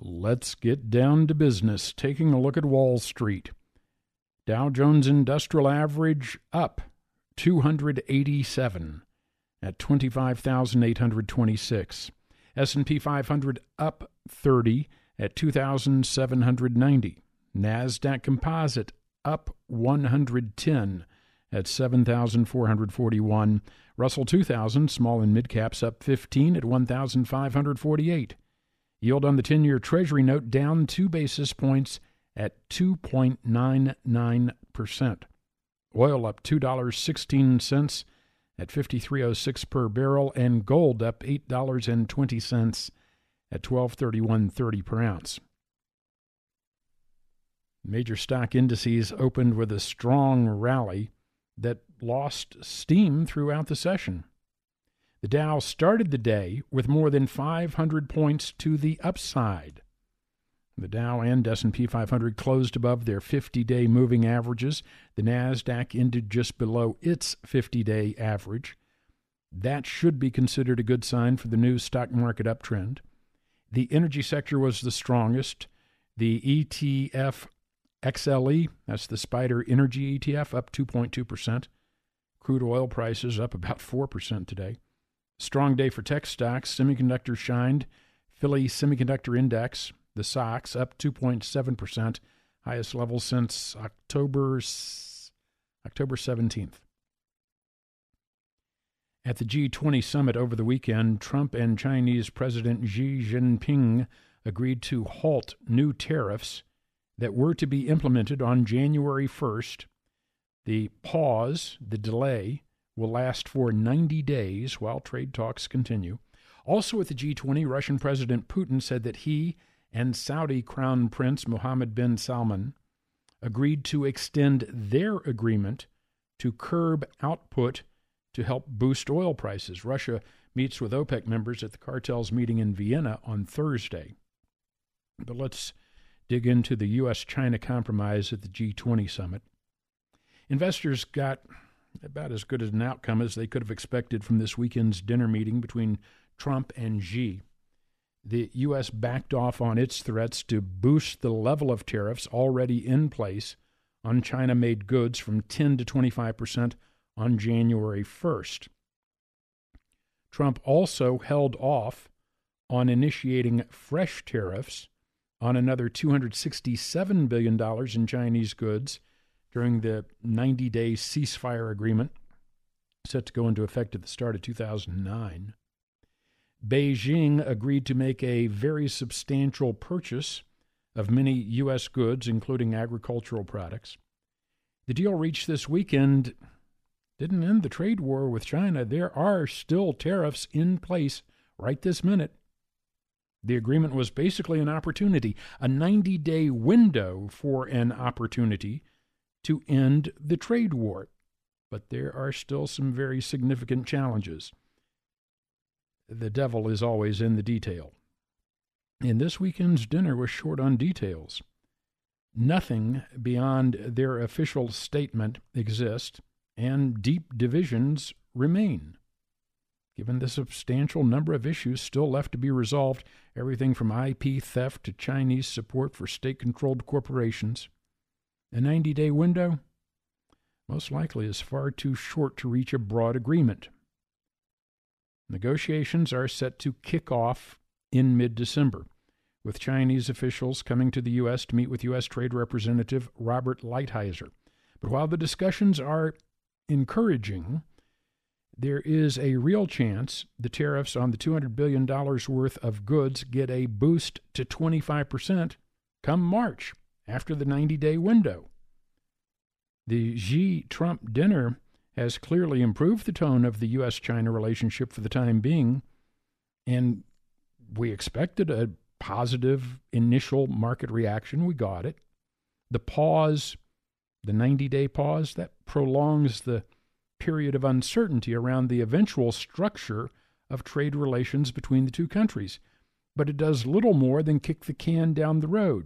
Let's get down to business, taking a look at Wall Street. Dow Jones Industrial Average up 287 at 25,826. S&P 500 up 30 at 2,790. NASDAQ Composite up 110 at 7,441. Russell 2000, small and mid caps, up 15 at 1,548. Yield on the 10-year Treasury note down 2 basis points at 2.99%. Oil up $2.16 at $53.06 per barrel, and gold up $8.20 at $12.3130 per ounce. Major stock indices opened with a strong rally that lost steam throughout the session. The Dow started the day with more than 500 points to the upside. The Dow and S&P 500 closed above their 50-day moving averages. The NASDAQ ended just below its 50-day average. That should be considered a good sign for the new stock market uptrend. The energy sector was the strongest. The ETF XLE, that's the SPDR Energy ETF, up 2.2%. Crude oil prices up about 4% today. Strong day for tech stocks. Semiconductor shined. Philly Semiconductor Index, the SOX, up 2.7%, highest level since October 17th. At the G20 summit over the weekend, Trump and Chinese President Xi Jinping agreed to halt new tariffs that were to be implemented on January 1st. The pause, the delay, will last for 90 days while trade talks continue. Also at the G20, Russian President Putin said that he and Saudi Crown Prince Mohammed bin Salman agreed to extend their agreement to curb output to help boost oil prices. Russia meets with OPEC members at the cartel's meeting in Vienna on Thursday. But let's dig into the U.S.-China compromise at the G20 summit. Investors got about as good an outcome as they could have expected from this weekend's dinner meeting between Trump and Xi. The U.S. backed off on its threats to boost the level of tariffs already in place on China-made goods from 10 to 25% on January 1st. Trump also held off on initiating fresh tariffs on another $267 billion in Chinese goods during the 90-day ceasefire agreement set to go into effect at the start of 2009. Beijing agreed to make a very substantial purchase of many U.S. goods, including agricultural products. The deal reached this weekend didn't end the trade war with China. There are still tariffs in place right this minute. The agreement was basically an opportunity, a 90-day window for an opportunity to end the trade war. But there are still some very significant challenges. The devil is always in the detail. And this weekend's dinner was short on details. Nothing beyond their official statement exists, and deep divisions remain. Given the substantial number of issues still left to be resolved, everything from IP theft to Chinese support for state-controlled corporations, a 90-day window most likely is far too short to reach a broad agreement. Negotiations are set to kick off in mid-December, with Chinese officials coming to the U.S. to meet with U.S. Trade Representative Robert Lighthizer. But while the discussions are encouraging, there is a real chance the tariffs on the $200 billion worth of goods get a boost to 25% come March, after the 90-day window. The Xi-Trump dinner has clearly improved the tone of the U.S.-China relationship for the time being, and we expected a positive initial market reaction. We got it. The pause, the 90-day pause, that prolongs the period of uncertainty around the eventual structure of trade relations between the two countries, but it does little more than kick the can down the road.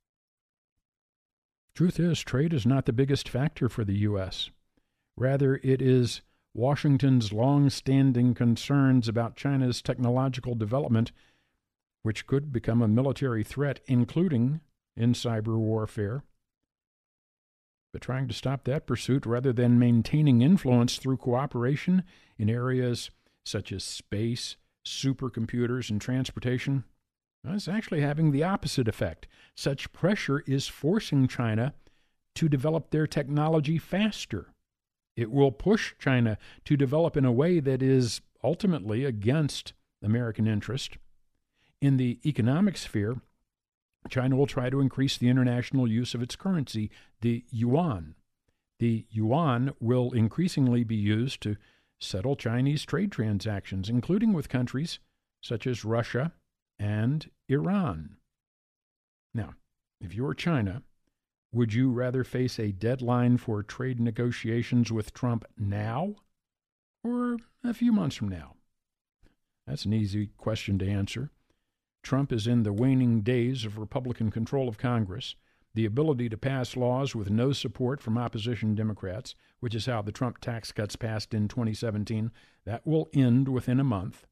Truth is, trade is not the biggest factor for the U.S. Rather, it is Washington's long-standing concerns about China's technological development which could become a military threat, including in cyber warfare. But trying to stop that pursuit rather than maintaining influence through cooperation in areas such as space, supercomputers, and transportation is actually having the opposite effect. Such pressure is forcing China to develop their technology faster. It will push China to develop in a way that is ultimately against American interest. In the economic sphere, China will try to increase the international use of its currency, the yuan. The yuan will increasingly be used to settle Chinese trade transactions, including with countries such as Russia and Iran. Now, if you're China, would you rather face a deadline for trade negotiations with Trump now or a few months from now? That's an easy question to answer. Trump is in the waning days of Republican control of Congress. The ability to pass laws with no support from opposition Democrats, which is how the Trump tax cuts passed in 2017, that will end within a month.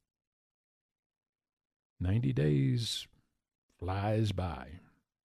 90 days flies by.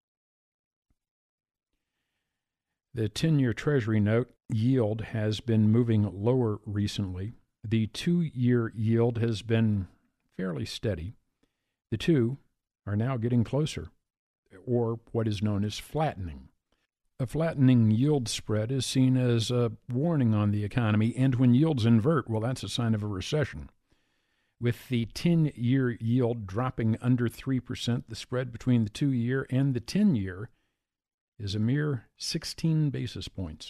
The 10-year Treasury note yield has been moving lower recently. The 2-year yield has been fairly steady. The two are now getting closer, or what is known as flattening. A flattening yield spread is seen as a warning on the economy, and when yields invert, well, that's a sign of a recession. With the 10-year yield dropping under 3%, the spread between the 2-year and the 10-year is a mere 16 basis points.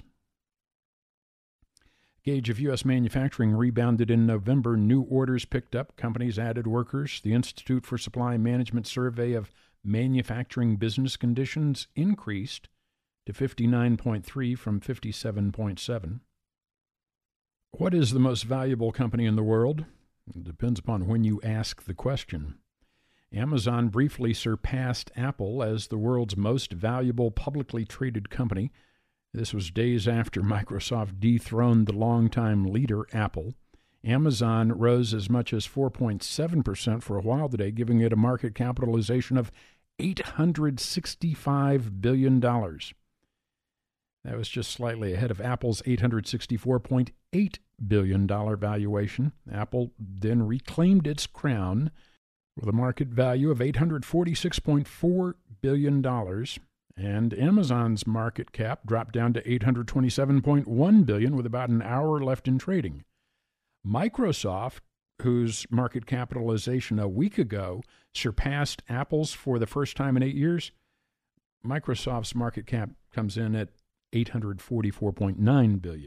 Gauge of U.S. manufacturing rebounded in November. New orders picked up. Companies added workers. The Institute for Supply Management survey of manufacturing business conditions increased to 59.3 from 57.7. What is the most valuable company in the world? It depends upon when you ask the question. Amazon briefly surpassed Apple as the world's most valuable publicly traded company. This was days after Microsoft dethroned the longtime leader, Apple. Amazon rose as much as 4.7% for a while today, giving it a market capitalization of $865 billion. That was just slightly ahead of Apple's $864.8 billion valuation. Apple then reclaimed its crown with a market value of $846.4 billion. And Amazon's market cap dropped down to $827.1 billion with about an hour left in trading. Microsoft, whose market capitalization a week ago surpassed Apple's for the first time in 8 years, Microsoft's market cap comes in at $844.9 billion.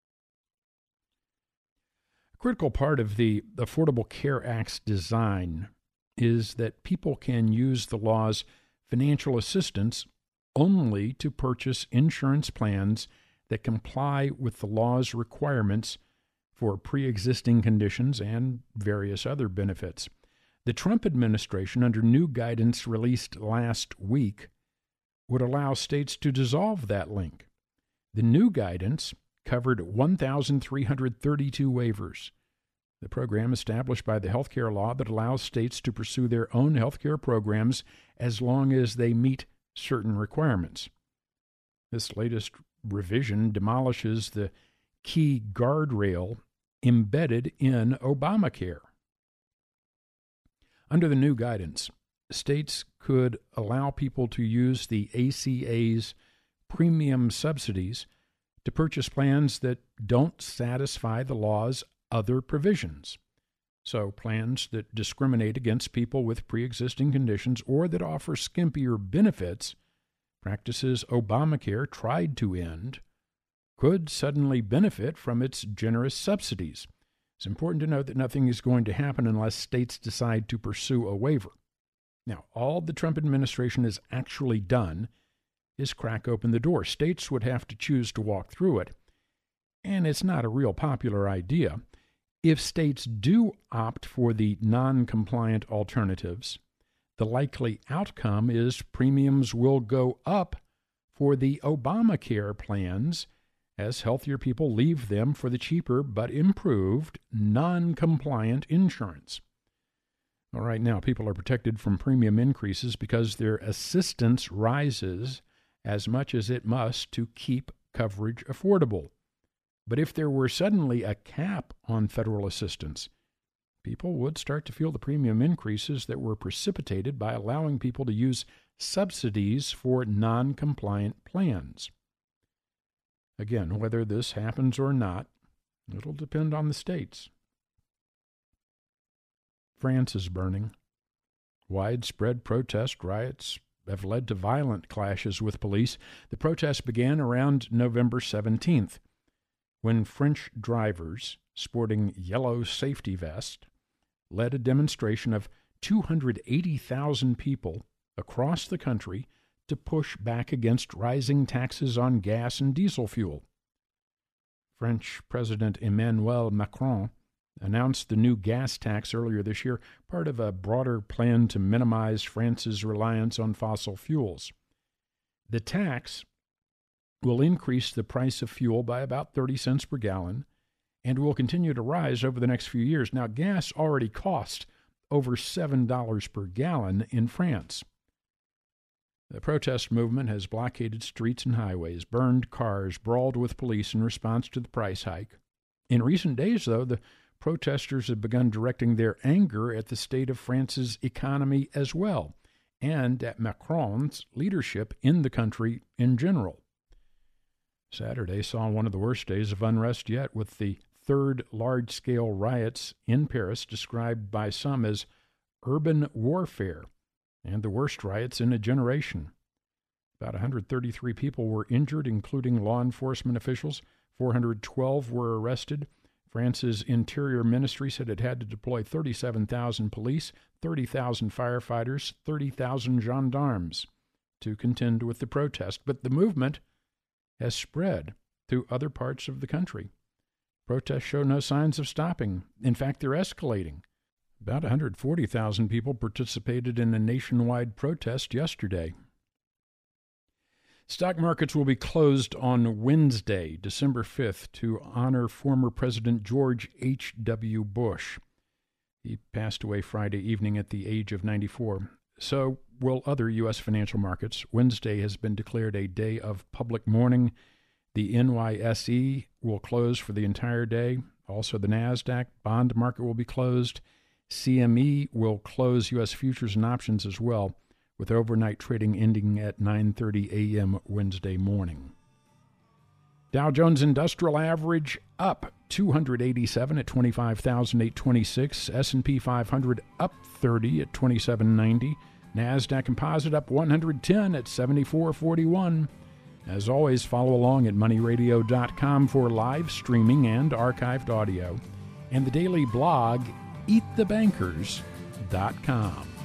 A critical part of the Affordable Care Act's design is that people can use the law's financial assistance only to purchase insurance plans that comply with the law's requirements for pre-existing conditions and various other benefits. The Trump administration, under new guidance released last week, would allow states to dissolve that link. The new guidance covered 1,332 waivers. The program established by the healthcare law that allows states to pursue their own healthcare programs as long as they meet certain requirements. This latest revision demolishes the key guardrail embedded in Obamacare. Under the new guidance, states could allow people to use the ACA's premium subsidies to purchase plans that don't satisfy the law's other provisions. So plans that discriminate against people with pre-existing conditions or that offer skimpier benefits, practices Obamacare tried to end, could suddenly benefit from its generous subsidies. It's important to note that nothing is going to happen unless states decide to pursue a waiver. Now, all the Trump administration has actually done is crack open the door. States would have to choose to walk through it, and it's not a real popular idea. If states do opt for the non-compliant alternatives, the likely outcome is premiums will go up for the Obamacare plans as healthier people leave them for the cheaper but improved non-compliant insurance. Well, right now, people are protected from premium increases because their assistance rises as much as it must to keep coverage affordable. But if there were suddenly a cap on federal assistance, people would start to feel the premium increases that were precipitated by allowing people to use subsidies for non-compliant plans. Again, whether this happens or not, it'll depend on the states. France is burning. Widespread protest riots have led to violent clashes with police. The protests began around November 17th, when French drivers sporting yellow safety vests led a demonstration of 280,000 people across the country to push back against rising taxes on gas and diesel fuel. French President Emmanuel Macron announced the new gas tax earlier this year, part of a broader plan to minimize France's reliance on fossil fuels. The tax will increase the price of fuel by about 30 cents per gallon and will continue to rise over the next few years. Now, gas already costs over $7 per gallon in France. The protest movement has blockaded streets and highways, burned cars, brawled with police in response to the price hike. In recent days, though, the protesters have begun directing their anger at the state of France's economy as well, and at Macron's leadership in the country in general. Saturday saw one of the worst days of unrest yet, with the third large-scale riots in Paris described by some as urban warfare, and the worst riots in a generation. About 133 people were injured, including law enforcement officials. 412 were arrested. France's Interior Ministry said it had to deploy 37,000 police, 30,000 firefighters, 30,000 gendarmes to contend with the protest. But the movement has spread to other parts of the country. Protests show no signs of stopping. In fact, they're escalating. About 140,000 people participated in a nationwide protest yesterday. Stock markets will be closed on Wednesday, December 5th, to honor former President George H.W. Bush. He passed away Friday evening at the age of 94. So will other U.S. financial markets. Wednesday has been declared a day of public mourning. The NYSE will close for the entire day. Also, the NASDAQ bond market will be closed. CME will close U.S. futures and options as well, with overnight trading ending at 9:30 a.m. Wednesday morning. Dow Jones Industrial Average up 287 at 25,826. S&P 500 up 30 at 2790. NASDAQ Composite up 110 at 7441. As always, follow along at moneyradio.com for live streaming and archived audio, and the daily blog, eatthebankers.com.